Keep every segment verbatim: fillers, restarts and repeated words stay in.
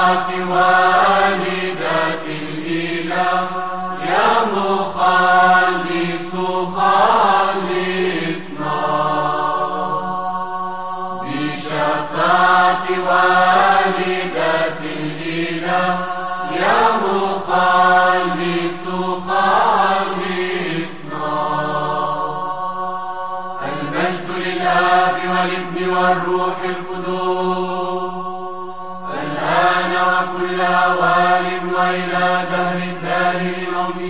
شفاعة والدة الإله يا مخلص خلصنا. بشفاعة والدة الإله يا مخلص خلصنا. المجد للآب والابن والروح القدوس الآن وكل أوان وإلى دهر الداهرين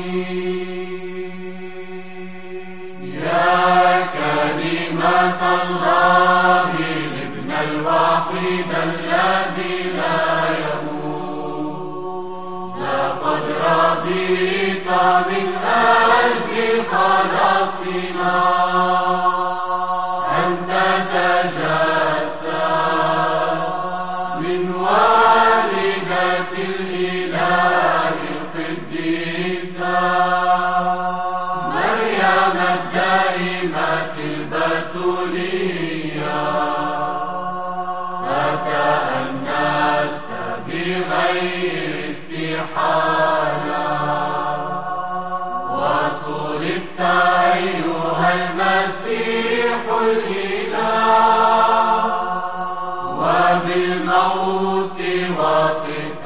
آمين. يا كلمة الله الابن الوحيد الذي لا يموت، لقد رضيت من أجل خلاصنا أن تتجسد من والدة الإله القديسة مريم الدائمة البتولية، فتأنست بغير استحالة وصلبت أيها المسيح الإله، وبالموت وطئت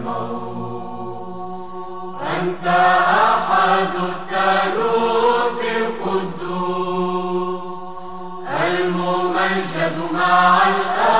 الموت. أنت أحد الثالوث القدوس الممجد مع الآب